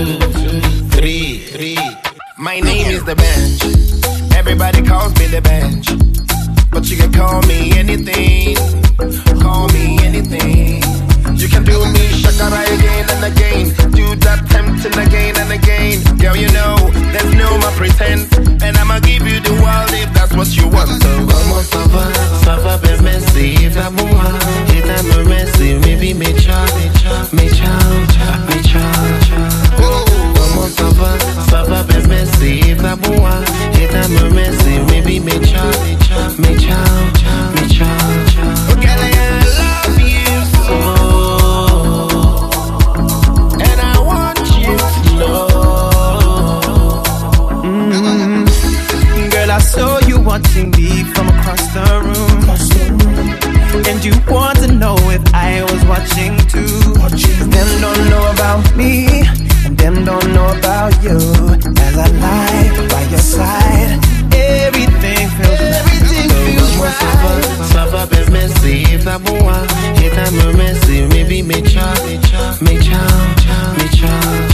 three. My name is The Bench. Everybody calls me The Bench. But you can call me anything. Call me anything. You can do me shakara again and again. Do that tempting again and again. Girl, you know, there's no more pretend. And I'ma give you the world if that's what you want. So comment ça va bien merci. If I'm moi, if I'm merci. Maybe me ciao. Comment ça va bien merci. If I'm moi, if I'm merci. Maybe me ciao. Girl, I love you so. And I want you to know. Girl, I saw you watching me from across the room. And you want to know if I was watching too. Them don't know about me, and them don't know about you. As I lie by your side, everything feels right. Ça va bien merci. If I'm moi, if I'm merci. Maybe me ciao.